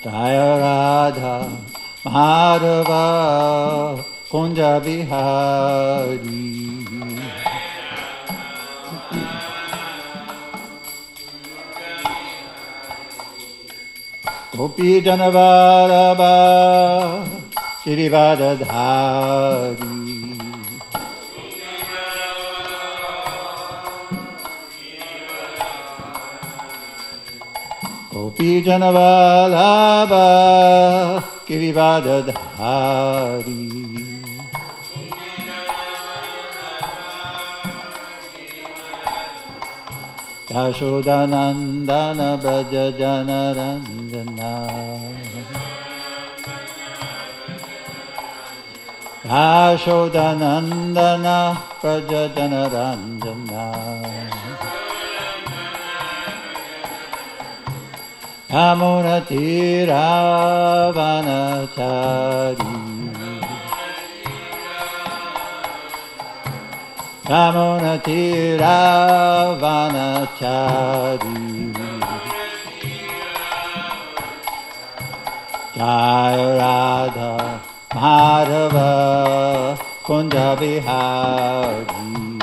Jaya Radha Madhava Kunja Bihari. Gopi Janavaraba Shirivadadhari. Gopi Janavaraba Shirivadadhari. Yashodanandana Braja Janaranjana. Yashodanandana Braja Janaranjana. Yamuna Tira Vanachari. Yamuna Tira Vanachari. Jaya Radha Madhava Kunja Bihari.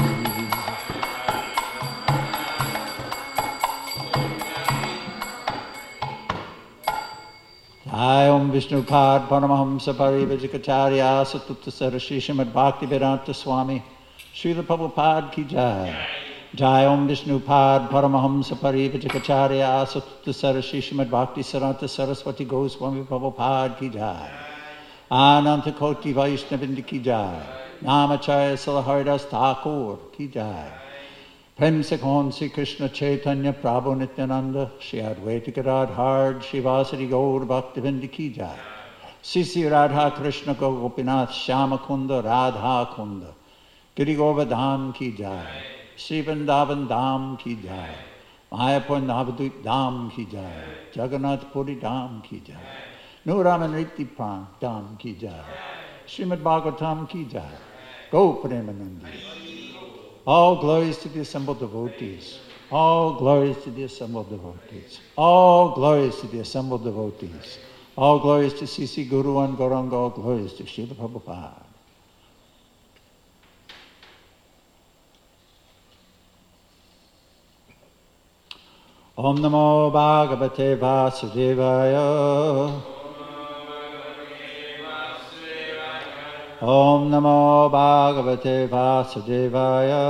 Jai Om Vishnupad Paramahamsa Parivajikacharya Satutta Sarashi Srimad Bhaktivedanta Swami Srila Prabhupada Ki Jai. Jai Om Vishnupad Paramahamsa Parivajikacharya Satutta Sarashi Srimad Bhakti Saranta Saraswati Goswami Prabhupada Ki Jai. Ananta Koti Vaishnavindi Ki Jai. Namacharya Salaharidas Thakur Ki Jai. Prem se kahon Sri Krishna Chaitanya Prabhu Nityananda Shri Advaita Gadadhar Shivasari Gaur Bhaktivinoda Ki Jai. Sisi Radha Krishna Gopinath Shyama Kunda Radha Kunda Giri Govardhan Ki Jai. Sri Vrindavan Dham Ki Jai. Mayapur Navadvip Dham Ki Jai. Jagannath Puri Dham Ki Jai. Nuramanriti Pran Dham Ki Jai. Srimad Bhagavatam Ki Jai. Go Premanandi. All glories to the assembled devotees. All glories to the assembled devotees. All glories to the assembled devotees. All glories to Sisi Guru and Gauranga. All glories to Srila Prabhupada. Om Namo Bhagavate Vasudevaya. Om Namo Bhagavate Vasudevaya.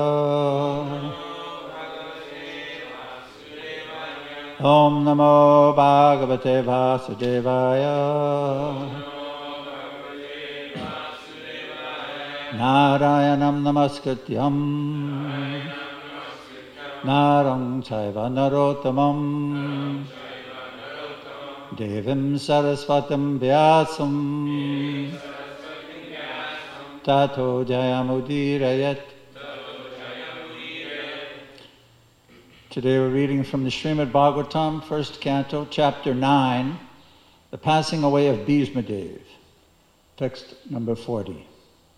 Om Namo Bhagavate Vasudevaya. Narayanam Namaskrityam Narang Chaiva Narottamam Devim Saraswatam Vyasam Tato Jayamudirayat. Today we're reading from the Srimad Bhagavatam, first canto, chapter 9, the passing away of Bhishmadev, text number 40.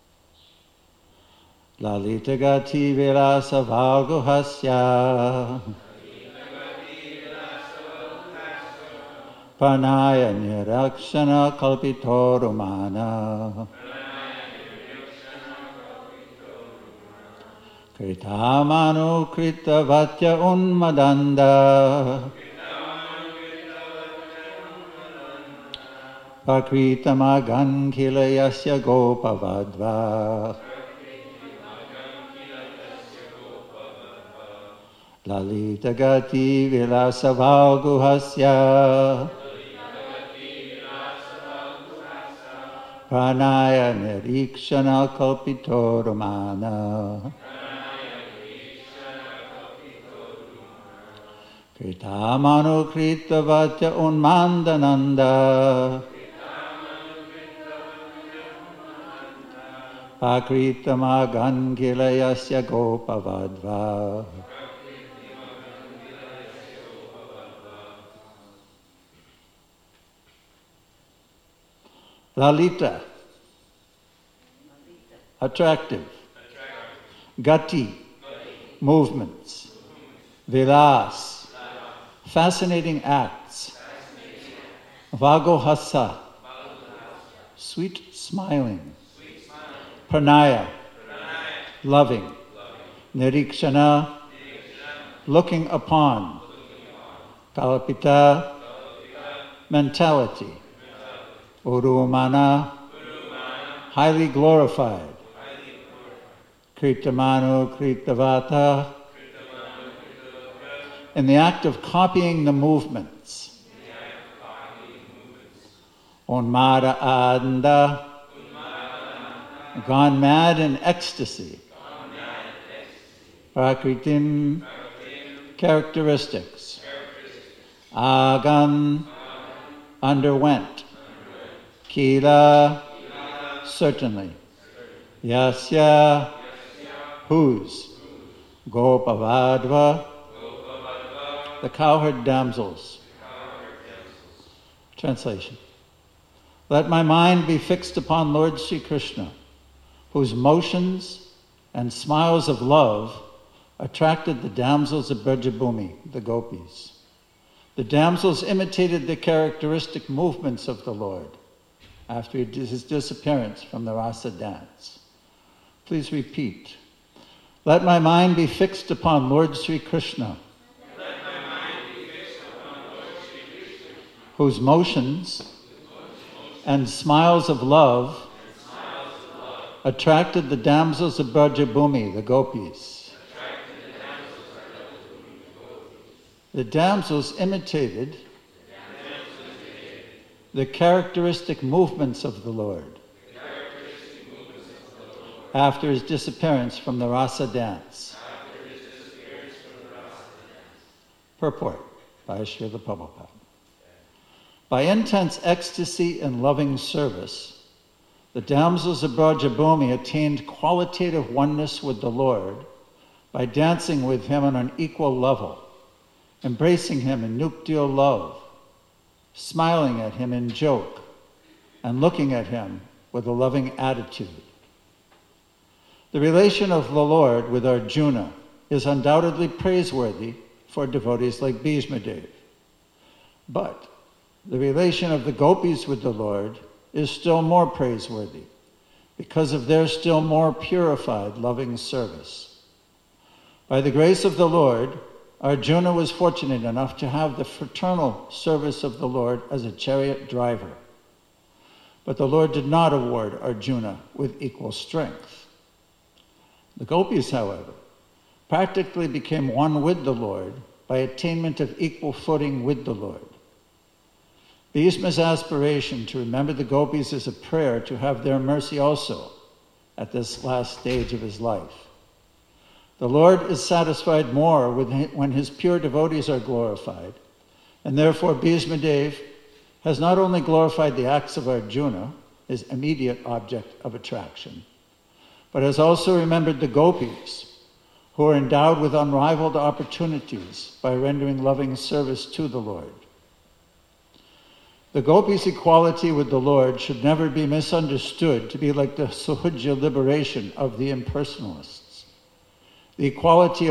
Lalita Gati Vilasa Bhaguhasya Panaya Nirakshana Kalpitorumana Kritamanu Krita Vatya Unmadanda Pakritamagan Kilayasya Gopavadva Lalita Gati Vilasa Bhaguhasya Pranaya Nirikshana Kalpitorumana Kritamanu Krita Vatya Unmandananda Pakritamagan Kilayasya Gopavadva. Lalita, attractive. Gati, movements. Vilas, fascinating acts. Vagohasa, sweet smiling. Pranaya, loving. Nirikshana, looking upon. Kalpita, mentality. Urumana, highly glorified. Kritamanu Kritavata, in the act of copying the movements. Unmada Anda, gone mad in ecstasy. Prakritim, characteristics. Agam, underwent. Kila, certainly. Yasya, whose. Gopavadva, the cowherd damsels. Translation. Let my mind be fixed upon Lord Sri Krishna, whose motions and smiles of love attracted the damsels of Brajabhumi, the gopis. The damsels imitated the characteristic movements of the Lord after his disappearance from the rasa dance. Please repeat. Let my mind be fixed upon Lord Sri Krishna, whose motions and smiles of love attracted the damsels of Brajabhumi, the gopis. The damsels imitated the characteristic movements of the Lord after his disappearance from the rasa dance. Purport by Srila Prabhupada. By intense ecstasy and loving service, the damsels of Brajabhumi attained qualitative oneness with the Lord by dancing with him on an equal level, embracing him in nuptial love, smiling at him in joke, and looking at him with a loving attitude. The relation of the Lord with Arjuna is undoubtedly praiseworthy for devotees like Bhishmadev. But the relation of the gopis with the Lord is still more praiseworthy because of their still more purified loving service. By the grace of the Lord, Arjuna was fortunate enough to have the fraternal service of the Lord as a chariot driver. But the Lord did not award Arjuna with equal strength. The gopis, however, practically became one with the Lord by attainment of equal footing with the Lord. Bhishma's aspiration to remember the gopis is a prayer to have their mercy also at this last stage of his life. The Lord is satisfied more when his pure devotees are glorified, and therefore Bhishmadev has not only glorified the acts of Arjuna, his immediate object of attraction, but has also remembered the gopis, who are endowed with unrivaled opportunities by rendering loving service to the Lord. The gopis' equality with the Lord should never be misunderstood to be like the Suhujya liberation of the impersonalists. The equality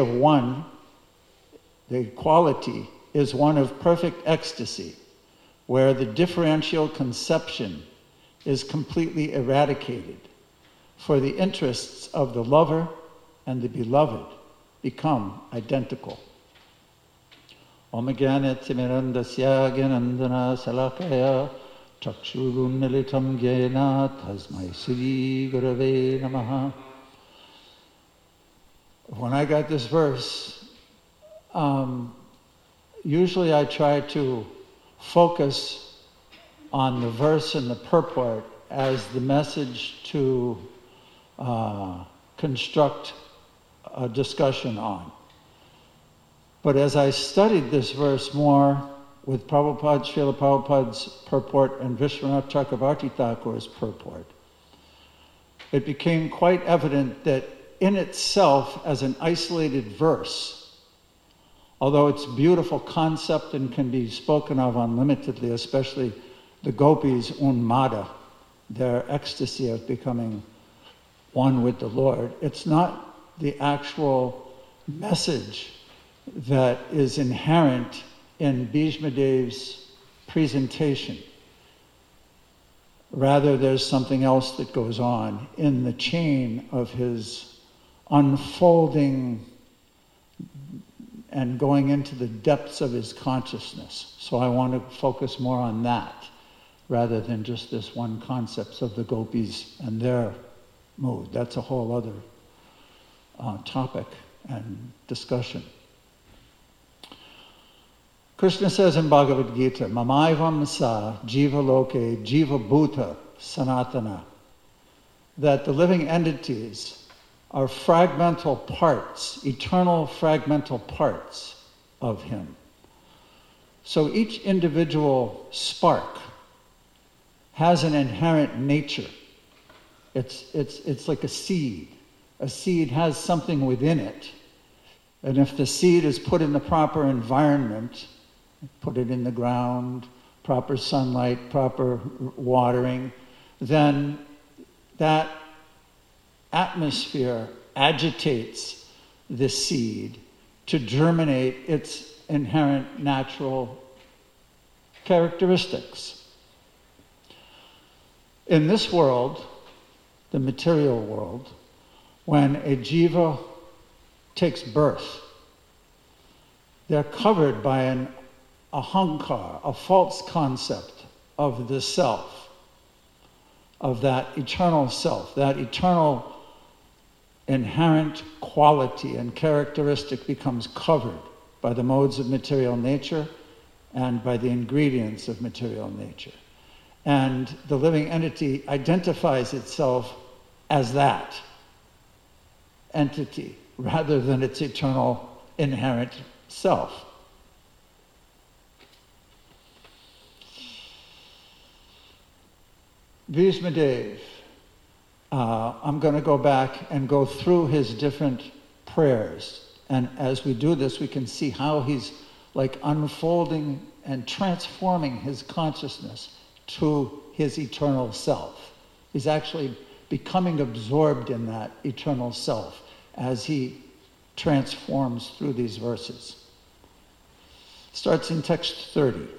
is one of perfect ecstasy, where the differential conception is completely eradicated, for the interests of the lover and the beloved become identical. Om Jnana Timirandasya Gyanandana Salakaya Chakshurunmilitam Jena Tasmai Sri Gurave Namaha. When I got this verse, usually I try to focus on the verse and the purport as the message to construct a discussion on. But as I studied this verse more with Prabhupada, Srila Prabhupada's purport and Vishwanath Chakravarti Thakur's purport, it became quite evident that in itself, as an isolated verse, although it's a beautiful concept and can be spoken of unlimitedly, especially the gopis' unmada, their ecstasy of becoming one with the Lord, it's not the actual message that is inherent in Bhishmadev's presentation. Rather, there's something else that goes on in the chain of his unfolding and going into the depths of his consciousness. So I want to focus more on that rather than just this one concept of the gopis and their mood. That's a whole other topic and discussion. Krishna says in Bhagavad Gita, Mamaivam sa jiva loke jiva bhuta sanatana, that the living entities are fragmental parts, eternal fragmental parts of him. So each individual spark has an inherent nature. It's like a seed. A seed has something within it. And if the seed is put in the proper environment, put it in the ground, proper sunlight, proper watering, then that atmosphere agitates the seed to germinate its inherent natural characteristics. In this world, the material world, when a jiva takes birth, they're covered by an ahankar, a false concept of the self, of that eternal self, that eternal inherent quality and characteristic becomes covered by the modes of material nature and by the ingredients of material nature. And the living entity identifies itself as that entity rather than its eternal inherent self. Bhishmadev, I'm going to go back and go through his different prayers. And as we do this, we can see how he's like unfolding and transforming his consciousness to his eternal self. He's actually becoming absorbed in that eternal self as he transforms through these verses. Starts in text 30.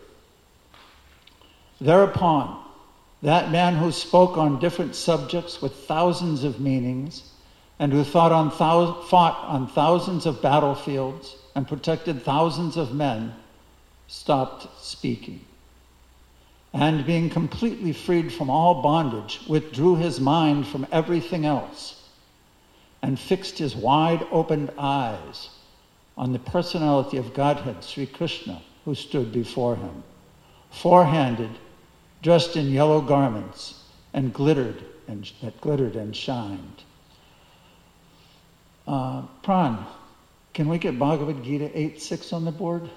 Thereupon, that man who spoke on different subjects with thousands of meanings, and who fought on thousands of battlefields and protected thousands of men, stopped speaking. And being completely freed from all bondage, withdrew his mind from everything else, and fixed his wide-opened eyes on the personality of Godhead, Sri Krishna, who stood before him, four-handed, dressed in yellow garments, and glittered and shined. Pran, can we get Bhagavad Gita 8.6 on the board?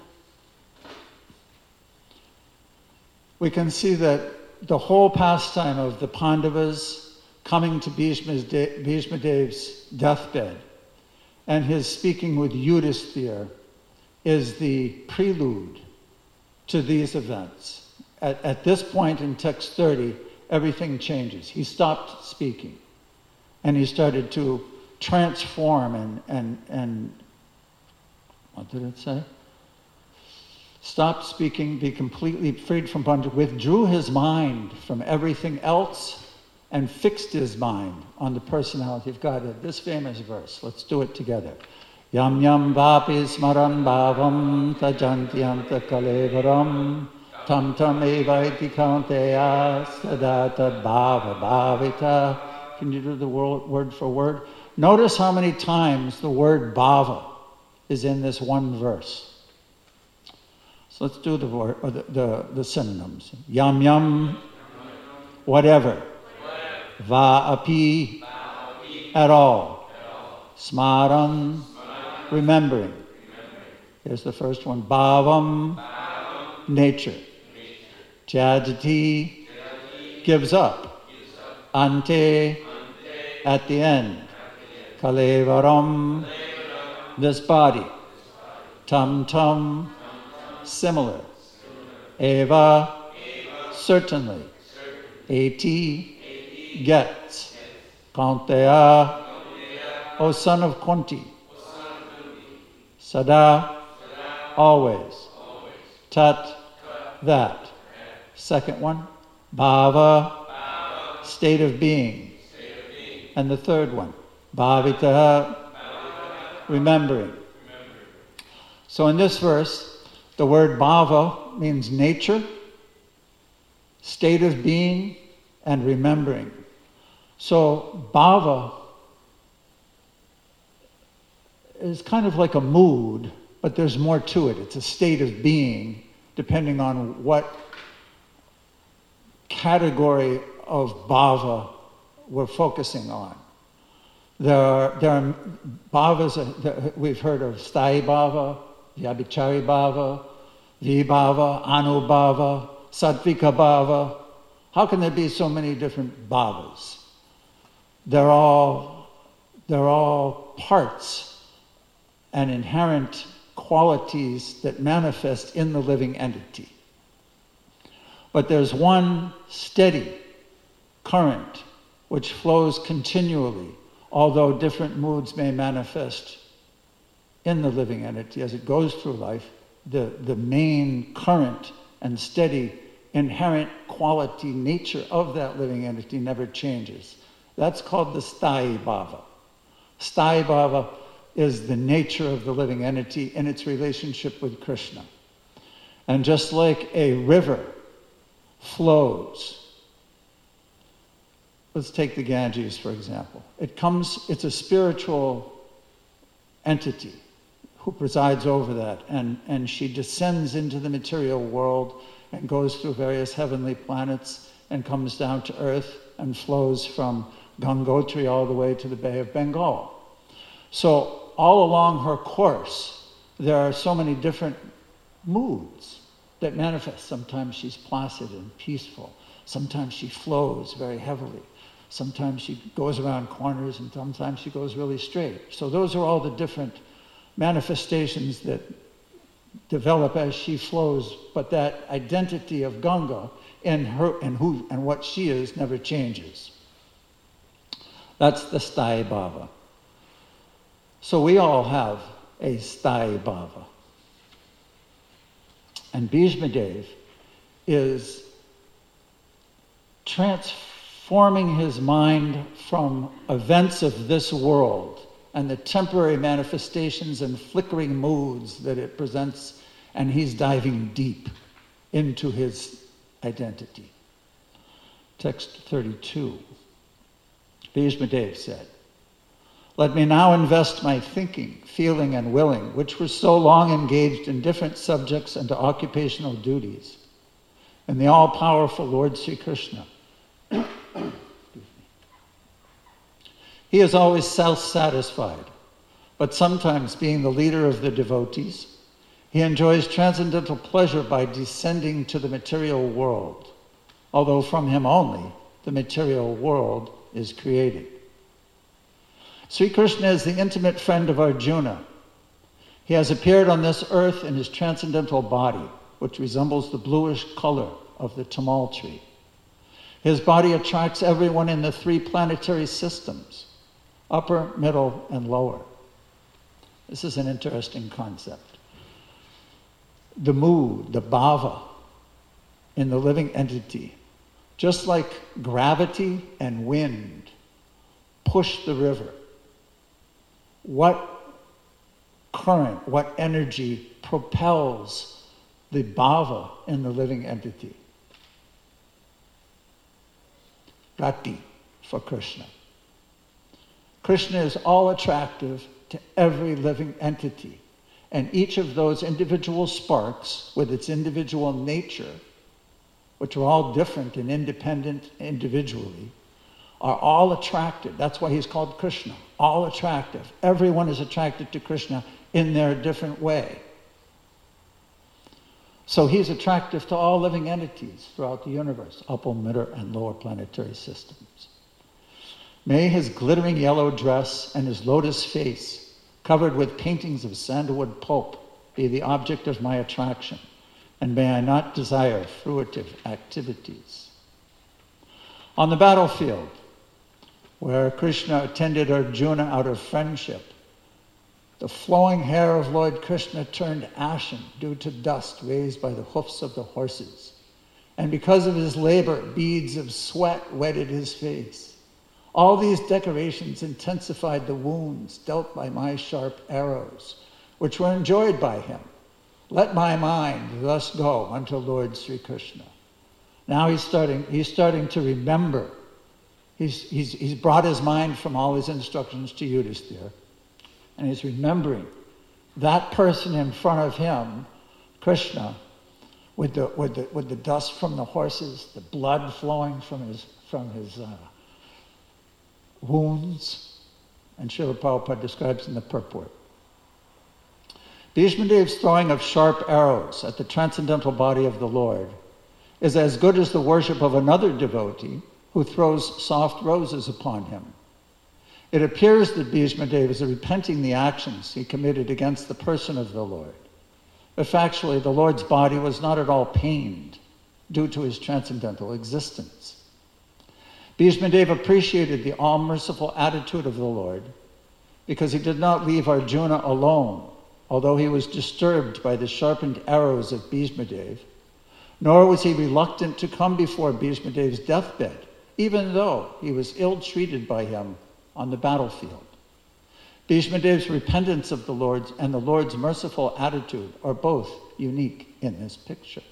We can see that the whole pastime of the Pandavas coming to Bhishmadev's deathbed and his speaking with Yudhisthira is the prelude to these events. At this point in text 30, everything changes. He stopped speaking and he started to transform and what did it say? Stopped speaking, be completely freed from bondage, withdrew his mind from everything else and fixed his mind on the personality of God. This famous verse, let's do it together. Yam yam vapi smaran bhavam tajantyanta kalevaram tam tam evaiti kaunteya sada tad bhava bhavita. Can you do the word for word? Notice how many times the word bhava is in this one verse. So let's do the synonyms. Yam yam, whatever. Va api, at all. Smaran, remembering. Here's the first one. Bhavam, nature. Tyajati, gives up. Ante, at the end. Kalevaram, this body. Tam tam, similar. Eva, certainly. Eti, gets. Kaunteya, O son of Kunti. Sada, always. Tat, that. Second one, bhava, state of being. And the third one, bhavita, remembering. So in this verse, the word bhava means nature, state of being, and remembering. So bhava is kind of like a mood, but there's more to it. It's a state of being, depending on what category of bhava we're focusing on. There are bhavas, we've heard of sthayi bhava, vyabhichari bhava, vibhava, anubhava, sattvika bhava. How can there be so many different bhavas? They're all parts and inherent qualities that manifest in the living entity. But there's one steady current which flows continually, although different moods may manifest in the living entity as it goes through life. The main current and steady inherent quality nature of that living entity never changes. That's called the sthayi bhava. Sthayi bhava is the nature of the living entity in its relationship with Krishna. And just like a river flows, let's take the Ganges, for example. It's a spiritual entity who presides over that, and she descends into the material world and goes through various heavenly planets and comes down to earth and flows from Gangotri all the way to the Bay of Bengal. So all along her course, there are so many different moods that manifest. Sometimes she's placid and peaceful. Sometimes she flows very heavily. Sometimes she goes around corners, and sometimes she goes really straight. So those are all the different manifestations that develop as she flows, but that identity of Ganga in her and who and what she is never changes. That's the sthayi bhava. So we all have a sthayi bhava. And Bhishma Dev is transforming his mind from events of this world and the temporary manifestations and flickering moods that it presents, and he's diving deep into his identity. Text 32. Bhishma Dev said, "Let me now invest my thinking, feeling, and willing, which were so long engaged in different subjects and occupational duties, in the all-powerful Lord Sri Krishna. He is always self-satisfied, but sometimes, being the leader of the devotees, he enjoys transcendental pleasure by descending to the material world, although from him only the material world is created. Sri Krishna is the intimate friend of Arjuna. He has appeared on this earth in his transcendental body, which resembles the bluish color of the tamal tree. His body attracts everyone in the 3 planetary systems, upper, middle, and lower." This is an interesting concept. The mood, the bhava in the living entity, just like gravity and wind push the river, what current, what energy propels the bhava in the living entity? Rati for Krishna. Krishna is all attractive to every living entity, and each of those individual sparks with its individual nature, which are all different and independent individually, are all attracted. That's why he's called Krishna, all attractive. Everyone is attracted to Krishna in their different way. So he's attractive to all living entities throughout the universe, upper, middle, and lower planetary systems. May his glittering yellow dress and his lotus face, covered with paintings of sandalwood pulp, be the object of my attraction, and may I not desire fruitive activities. On the battlefield, where Krishna attended Arjuna out of friendship, the flowing hair of Lord Krishna turned ashen due to dust raised by the hoofs of the horses, And because of his labor, beads of sweat wetted his face. All these decorations intensified the wounds dealt by my sharp arrows, which were enjoyed by him. Let my mind thus go unto Lord Sri Krishna. Now he's starting to remember. He's brought his mind from all his instructions to Yudhisthira, and he's remembering that person in front of him, Krishna, with the dust from the horses, the blood flowing from his wounds, and Srila Prabhupada describes in the purport. Bhishma Dev's throwing of sharp arrows at the transcendental body of the Lord is as good as the worship of another devotee who throws soft roses upon him. It appears that Bhishma Dev is repenting the actions he committed against the person of the Lord. But factually, the Lord's body was not at all pained due to his transcendental existence. Bhishma Dev appreciated the all-merciful attitude of the Lord because he did not leave Arjuna alone, although he was disturbed by the sharpened arrows of Bhishma Dev, nor was he reluctant to come before Bhishma Dev's deathbed, even though he was ill-treated by him on the battlefield. Bhishma Dev's repentance of the Lord and the Lord's merciful attitude are both unique in this picture.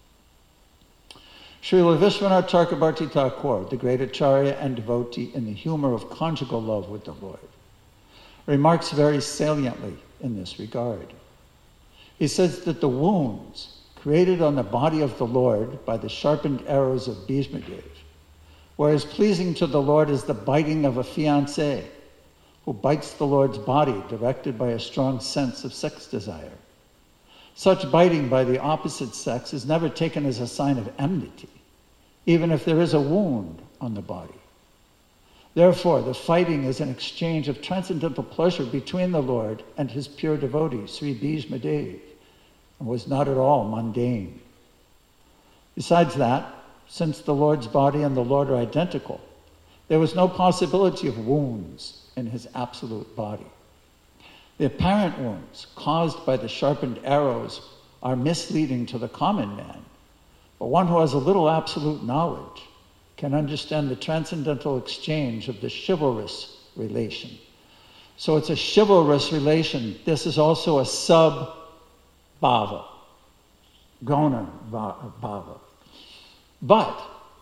Srila Vishwanath Chakrabarti Thakur, the great acharya and devotee in the humor of conjugal love with the Lord, remarks very saliently in this regard. He says that the wounds created on the body of the Lord by the sharpened arrows of Bhishma Dev were as pleasing to the Lord as the biting of a fiancé who bites the Lord's body directed by a strong sense of sex desire. Such biting by the opposite sex is never taken as a sign of enmity, even if there is a wound on the body. Therefore, the fighting is an exchange of transcendental pleasure between the Lord and his pure devotee, Sri Bhishma Dev, and was not at all mundane. Besides that, since the Lord's body and the Lord are identical, there was no possibility of wounds in his absolute body. The apparent wounds caused by the sharpened arrows are misleading to the common man, but one who has a little absolute knowledge can understand the transcendental exchange of the chivalrous relation. So it's a chivalrous relation. This is also a sub-bhava, gona bhava. But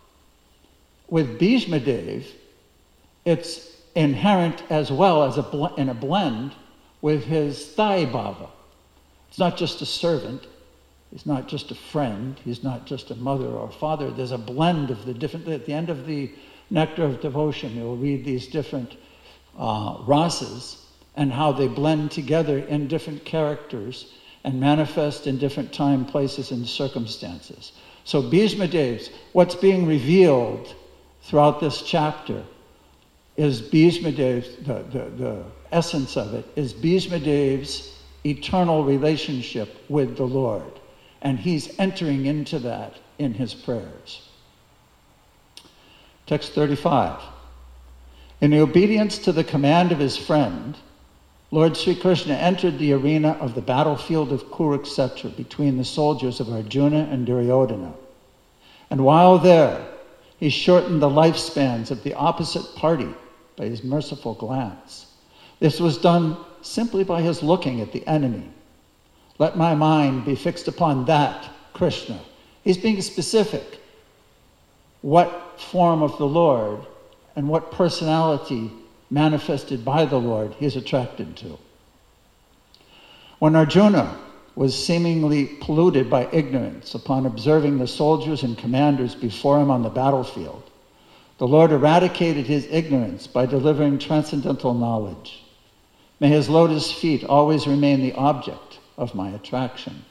with Bhishma Dev, it's inherent as well as in a blend with his Thai Bhava. It's not just a servant, he's not just a friend, he's not just a mother or father. There's a blend of the different, at the end of the Nectar of Devotion, you'll read these different rasas and how they blend together in different characters and manifest in different time, places, and circumstances. So Bhishma Dev's, what's being revealed throughout this chapter is Bhishma Dev's, the essence of it, is Bhishma Dev's eternal relationship with the Lord. And he's entering into that in his prayers. Text 35. In the obedience to the command of his friend, Lord Sri Krishna entered the arena of the battlefield of Kurukshetra between the soldiers of Arjuna and Duryodhana. And while there, he shortened the lifespans of the opposite party by his merciful glance. This was done simply by his looking at the enemy. Let my mind be fixed upon that, Krishna. He's being specific. What form of the Lord and what personality manifested by the Lord he is attracted to. When Arjuna was seemingly polluted by ignorance upon observing the soldiers and commanders before him on the battlefield, the Lord eradicated his ignorance by delivering transcendental knowledge. May his lotus feet always remain the object of my attraction.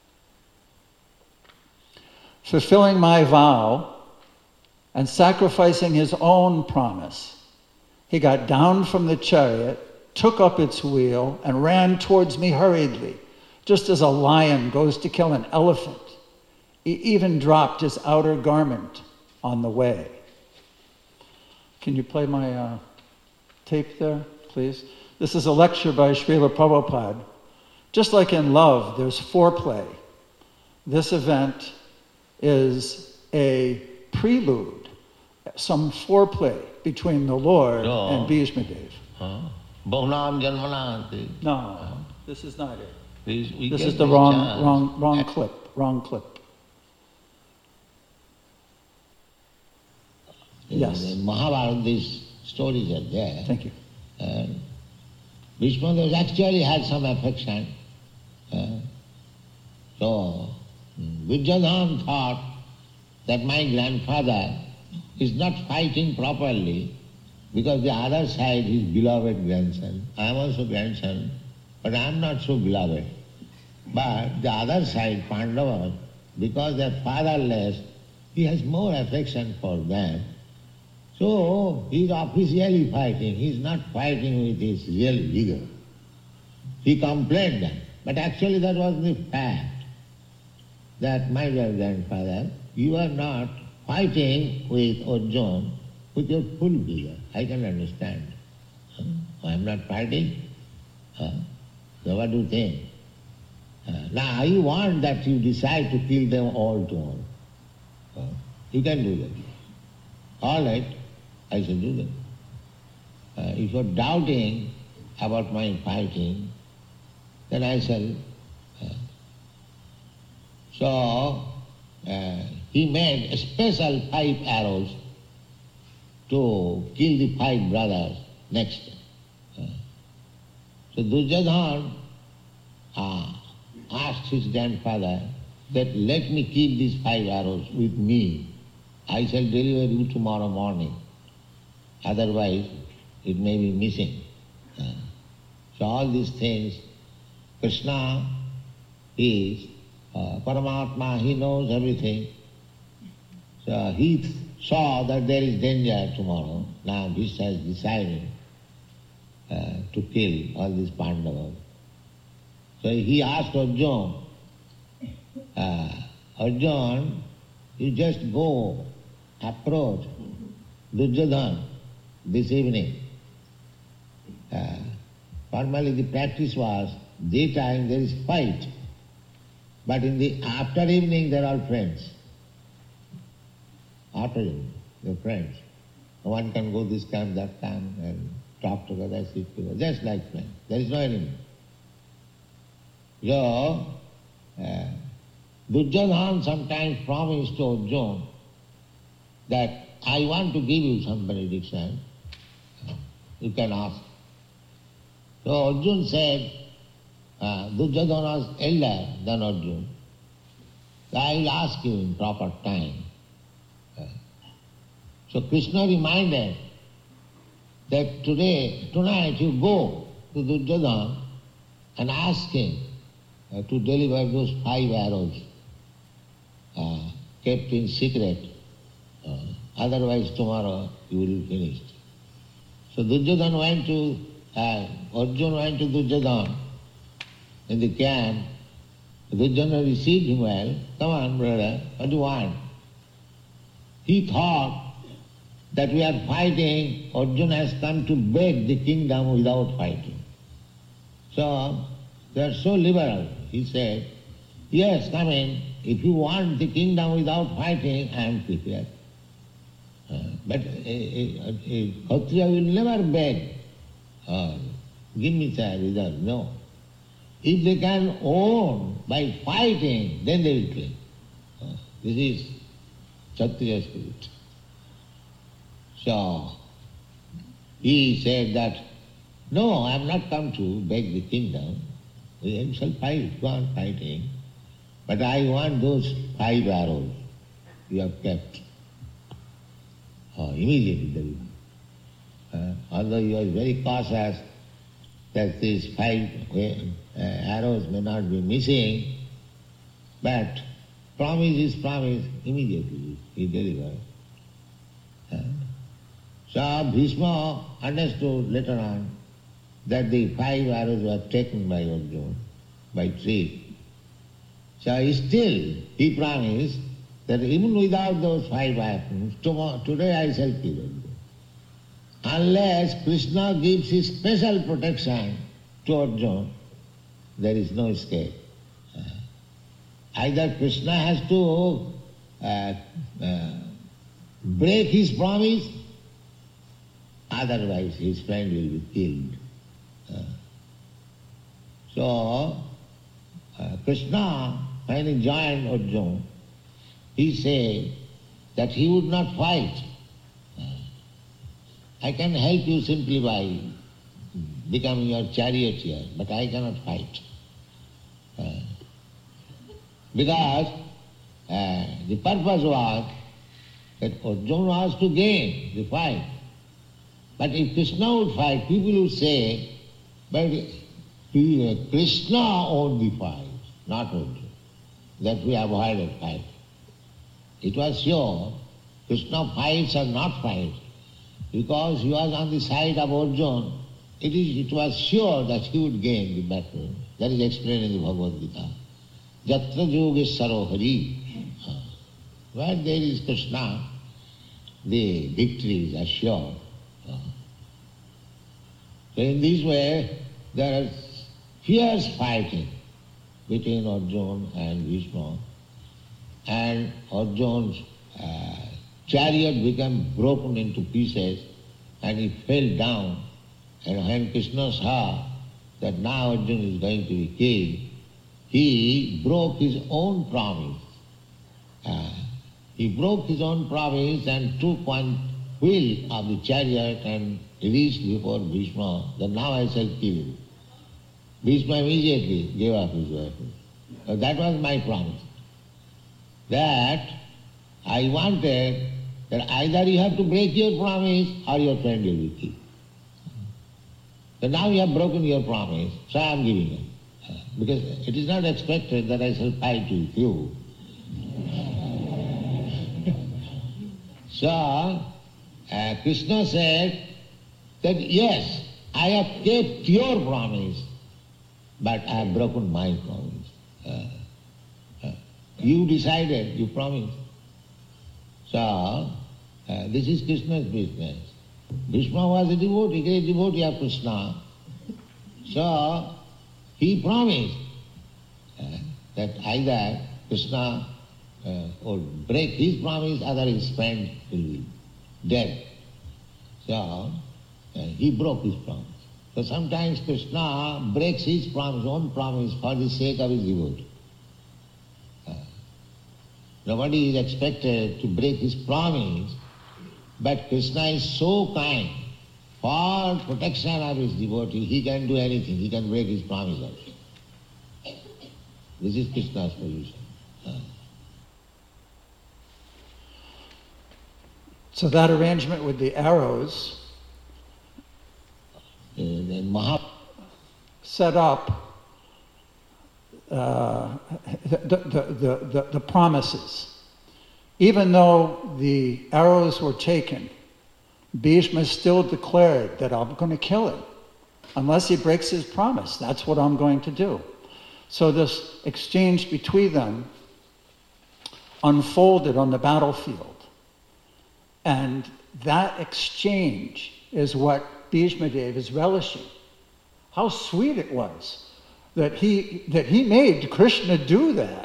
Fulfilling my vow and sacrificing his own promise, he got down from the chariot, took up its wheel, and ran towards me hurriedly, just as a lion goes to kill an elephant. He even dropped his outer garment on the way. Can you play my tape there, please? This is a lecture by Srila Prabhupada. Just like in love, there's foreplay. This event is a prelude, some foreplay between the Lord No. and Bhishma Dev. Bahnam Janmananti. No, this is not it. We This get is the this chance. wrong clip. Wrong clip. Yes. In Mahabharata, these stories are there. Thank you. And Bhishma Dev actually had some affection. So Duryodhana thought that my grandfather is not fighting properly because the other side is beloved grandson. I am also grandson, but I am not so beloved. But the other side, Pandava, because they are fatherless, he has more affection for them. So he is officially fighting. He is not fighting with his real vigor. He complained that. But actually that was the fact, that my dear grandfather, you are not fighting with Arjuna with your full vigor. I can understand. I am not fighting. So what do you think? Now I want that you decide to kill them all tomorrow. You can do that. All right, I shall do that. If you are doubting about my fighting, then I shall. So he made special 5 arrows to kill the 5 brothers next. So Duryodhana asked his grandfather that let me keep these 5 arrows with me. I shall deliver you tomorrow morning. Otherwise it may be missing. So all these things, Krishna is Paramatma, he knows everything. So he saw that there is danger tomorrow. Now Bhishma has decided to kill all these Pandavas. So he asked Arjuna, Arjuna, you just go approach Duryodhana this evening. Normally the practice was, daytime there is fight, but in the after evening they are all friends. After evening, they are friends. One can go this camp, that camp, and talk together, sit together, just like friends. There is no enemy. So, Duryodhana sometimes promised to Arjuna that I want to give you some benediction. You can ask. So Arjuna said, Duryodhana was elder than Arjuna. So I will ask you in proper time. So Krishna reminded that tonight you go to Duryodhana and ask him to deliver those 5 arrows kept in secret. Otherwise tomorrow you will be finished. So Duryodhana went to, Arjuna went to Duryodhana in the camp. Duryodhana received him well. Come on, brother, what do you want? He thought that we are fighting, Arjuna has come to beg the kingdom without fighting. So they are so liberal. He said, yes, come in. If you want the kingdom without fighting, I am prepared. But a Kshatriya will never beg, give me the result. No. If they can own by fighting, then they will claim. This is Kshatriya spirit. So he said that, no, I am not come to beg the kingdom. We shall fight, go on fighting. But I want those 5 arrows you have kept. Immediately. Although he was very cautious that these 5 arrows may not be missing, but promise is promise, immediately he delivered. So Bhishma understood later on that the 5 arrows were taken by Arjuna, by trick. So still he promised that even without those 5 arrows, today I shall kill Arjuna. Unless Krishna gives his special protection to Arjuna, there is no escape. Either Krishna has to break his promise, otherwise his friend will be killed. So Krishna, when he joined Arjuna, he said that he would not fight. I can help you simply by becoming your charioteer, but I cannot fight. Because the purpose was that Arjuna was to gain the fight. But if Krishna would fight, people would say, but Krishna won the fight, not Arjuna. That we avoided fight. It was sure Krishna fights or not fights, because he was on the side of Arjuna, it was sure that he would gain the battle. That is explained in the Bhagavad Gita. Jatra yogeshwaro hari. Where there is Krishna, the victory is assured. So in this way, there is fierce fighting between Arjuna and Bhishma, and Arjuna's chariot became broken into pieces and he fell down. And when Krishna saw that now Arjuna is going to be killed, he broke his own promise. He broke his own promise and took one wheel of the chariot and reached before Bhishma, that now I shall kill you. Bhishma immediately gave up his weapon. So that was my promise. That I wanted that either you have to break your promise or your friend will be killed. So now you have broken your promise, so I am giving it. Because it is not expected that I shall fight with you. So Krishna said that yes, I have kept your promise, but I have broken my promise. You decided, you promised. So this is Krishna's business. Bhishma was a devotee, great devotee of Krishna. So he promised that either Krishna would break his promise, other his friend will be dead. So he broke his promise. So sometimes Krishna breaks his promise, own promise, for the sake of his devotee. Nobody is expected to break his promise, but Krishna is so kind. For protection of his devotee, he can do anything. He can break his promise also. This is Krishna's position. So that arrangement with the arrows set up the promises. Even though the arrows were taken, Bhishma still declared that I'm going to kill him unless he breaks his promise. That's what I'm going to do. So this exchange between them unfolded on the battlefield. And that exchange is what Bhishma Dev is relishing. How sweet it was that he made Krishna do that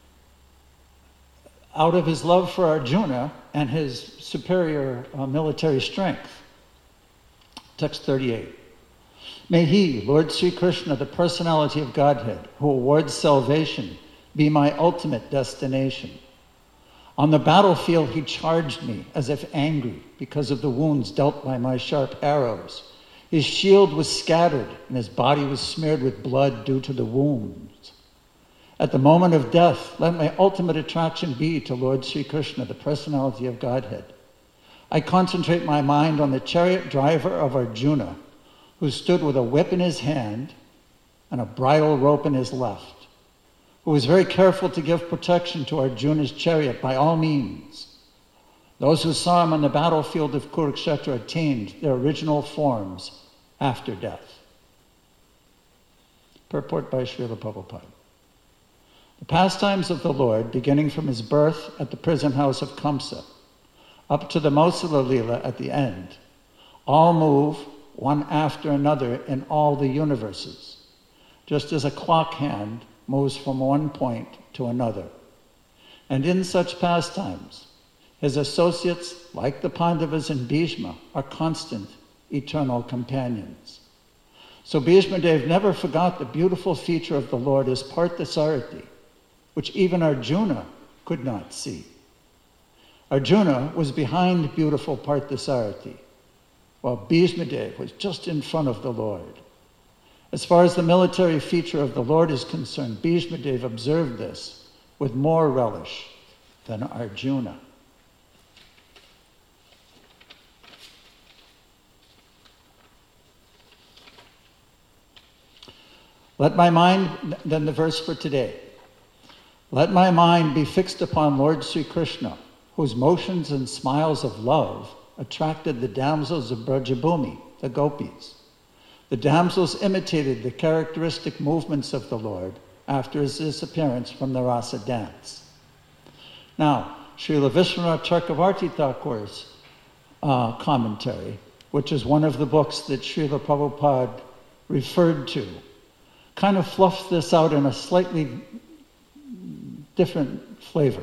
out of his love for Arjuna and his superior military strength. Text 38. May he, Lord Sri Krishna, the personality of Godhead, who awards salvation, be my ultimate destination. On the battlefield he charged me as if angry because of the wounds dealt by my sharp arrows. His shield was scattered and his body was smeared with blood due to the wounds. At the moment of death, let my ultimate attraction be to Lord Sri Krishna, the personality of Godhead. I concentrate my mind on the chariot driver of Arjuna, who stood with a whip in his hand and a bridle rope in his left, who was very careful to give protection to Arjuna's chariot by all means. Those who saw him on the battlefield of Kurukshetra attained their original forms after death. Purport by Srila Prabhupada. The pastimes of the Lord, beginning from his birth at the prison house of Kamsa, up to the Mausala Leela at the end, all move one after another in all the universes, just as a clock hand moves from one point to another. And in such pastimes, his associates, like the Pandavas and Bhishma, are constant, eternal companions. So Bhishma Dev never forgot the beautiful feature of the Lord as Parthasarathi, which even Arjuna could not see. Arjuna was behind beautiful Parthasarathi, while Bhishma Dev was just in front of the Lord. As far as the military feature of the Lord is concerned, Bhishma Dev observed this with more relish than Arjuna. Let my mind, then the verse for today, let my mind be fixed upon Lord Sri Krishna, whose motions and smiles of love attracted the damsels of Brajabhumi, the gopis. The damsels imitated the characteristic movements of the Lord after his disappearance from the Rasa dance. Now, Srila Vishwanath Chakravarti Thakur's commentary, which is one of the books that Srila Prabhupada referred to, kind of fluffs this out in a slightly different flavor.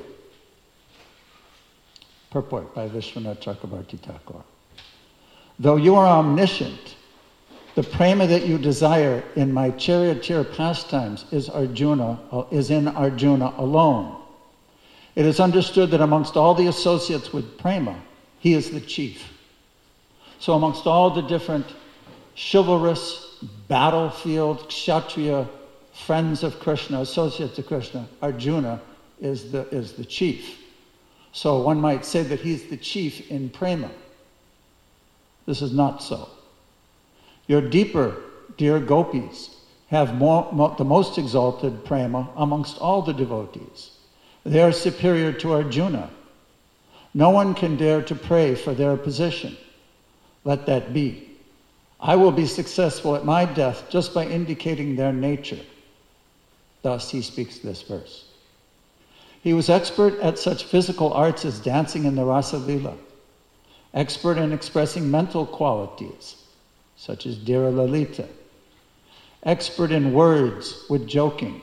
Purport by Vishwanath Chakravarti Thakur. Though you are omniscient, the prema that you desire in my charioteer pastimes is in Arjuna alone. It is understood that amongst all the associates with prema, he is the chief. So amongst all the different chivalrous, battlefield, kshatriya, friends of Krishna, associates of Krishna, Arjuna is the chief. So one might say that he's the chief in prema. This is not so. Your deeper, dear gopis, have the most exalted prema amongst all the devotees. They are superior to Arjuna. No one can dare to pray for their position. Let that be. I will be successful at my death just by indicating their nature. Thus he speaks this verse. He was expert at such physical arts as dancing in the Rasa Lila, expert in expressing mental qualities, such as Dhira Lalita, expert in words with joking,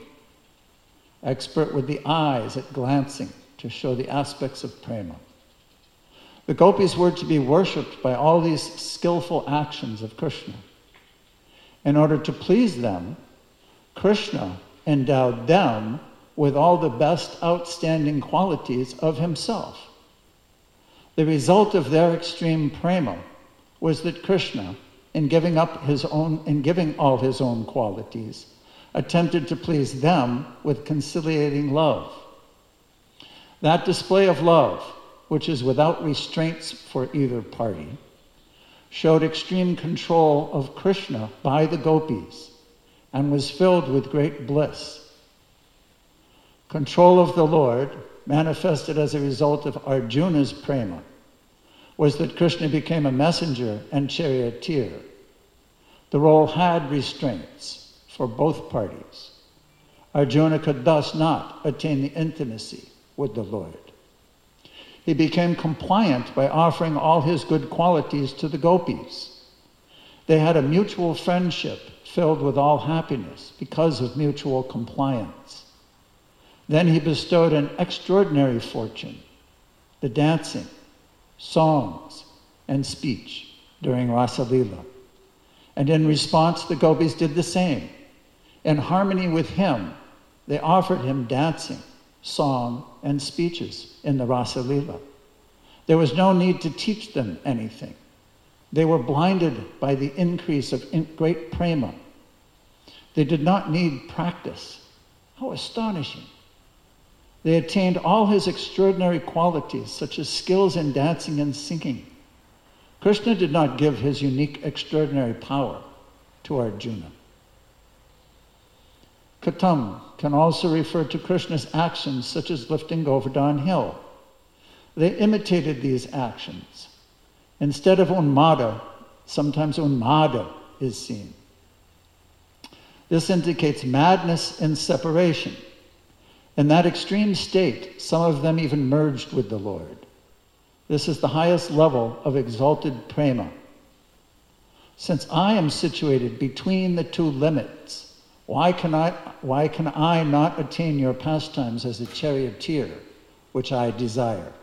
expert with the eyes at glancing to show the aspects of prema. The gopis were to be worshipped by all these skillful actions of Krishna. In order to please them, Krishna endowed them with all the best outstanding qualities of himself. The result of their extreme prema was that Krishna, in giving all his own qualities, attempted to please them with conciliating love. That display of love, which is without restraints for either party, showed extreme control of Krishna by the gopis and was filled with great bliss. Control of the Lord, manifested as a result of Arjuna's prema, was that Krishna became a messenger and charioteer. The role had restraints for both parties. Arjuna could thus not attain the intimacy with the Lord. He became compliant by offering all his good qualities to the gopis. They had a mutual friendship filled with all happiness because of mutual compliance. Then he bestowed an extraordinary fortune, the dancing, songs, and speech during Rasa Lila. And in response, the gopis did the same. In harmony with him, they offered him dancing, song, and speeches in the Rasa Lila. There was no need to teach them anything. They were blinded by the increase of great prema. They did not need practice. How astonishing. They attained all his extraordinary qualities, such as skills in dancing and singing. Krishna did not give his unique, extraordinary power to Arjuna. Katam can also refer to Krishna's actions, such as lifting Govardhan Hill. They imitated these actions. Instead of Unmada, sometimes Unmada is seen. This indicates madness and separation. In that extreme state, some of them even merged with the Lord. This is the highest level of exalted prema. Since I am situated between the two limits, why can I not attain your pastimes as a charioteer which I desire.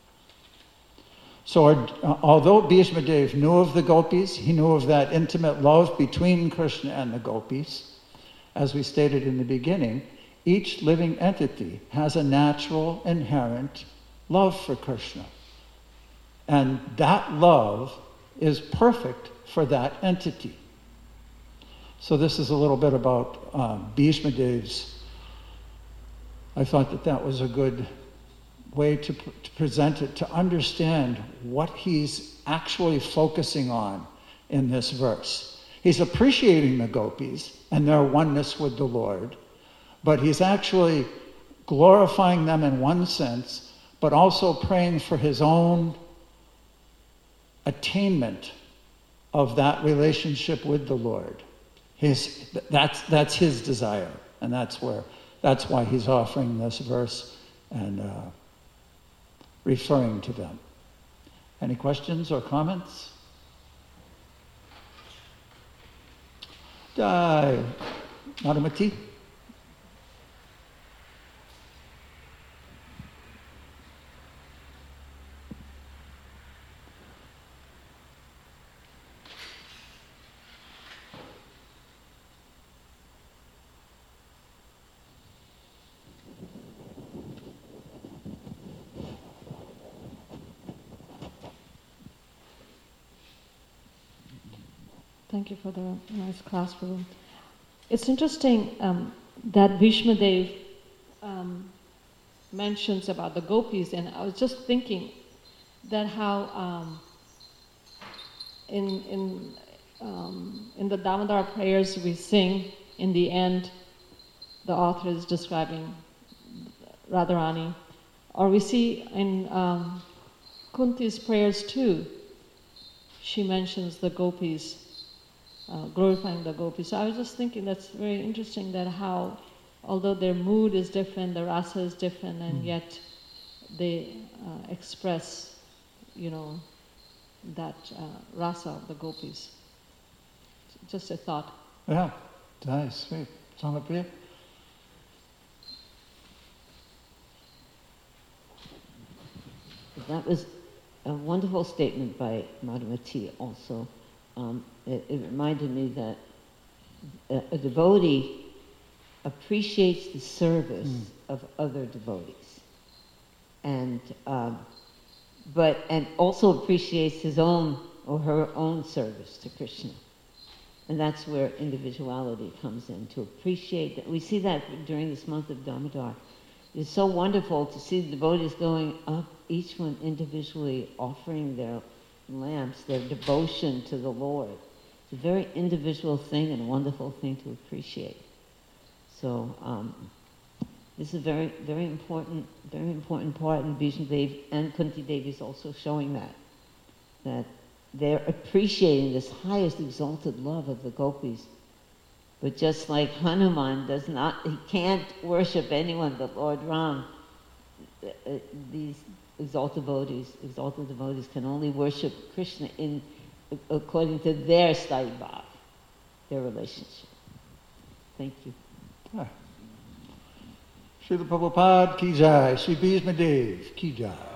So although Bhishma Dev knew of the gopis, he knew of that intimate love between Krishna and the gopis. As we stated in the beginning, each living entity has a natural, inherent love for Krishna. And that love is perfect for that entity. So this is a little bit about Bhishma Dev's. I thought that was a good way to present it, to understand what he's actually focusing on in this verse. He's appreciating the gopis and their oneness with the Lord, but he's actually glorifying them in one sense, but also praying for his own attainment of that relationship with the Lord. That's his desire, and that's why he's offering this verse and referring to them. Any questions or comments? Madhumati? Thank you for the nice class, Prabhu. It's interesting that Bhishma Dev mentions about the gopis, and I was just thinking that how in the Damodar prayers we sing, in the end, the author is describing Radharani, or we see in Kunti's prayers too, she mentions the gopis. Glorifying the gopis. So I was just thinking that's very interesting that how, although their mood is different, the rasa is different, and yet they express, that rasa of the gopis. Just a thought. Yeah, nice, sweet. Samapriya? That was a wonderful statement by Madhumati also. It reminded me that a devotee appreciates the service of other devotees, and also appreciates his own or her own service to Krishna, and that's where individuality comes in. To appreciate that, we see that during this month of Damodar. It's so wonderful to see the devotees going up, each one individually offering their lamps, their devotion to the Lord. It's a very individual thing and a wonderful thing to appreciate. So this is a very, very important part, and Bhishma Dev and Kunti Devi is also showing that they're appreciating this highest exalted love of the gopis. But just like Hanuman he can't worship anyone but Lord Ram, these exalted devotees can only worship Krishna according to their sthai bhav, their relationship. Thank you. Srila Prabhupada ki jai, Sri Bhishma Dev ki jai.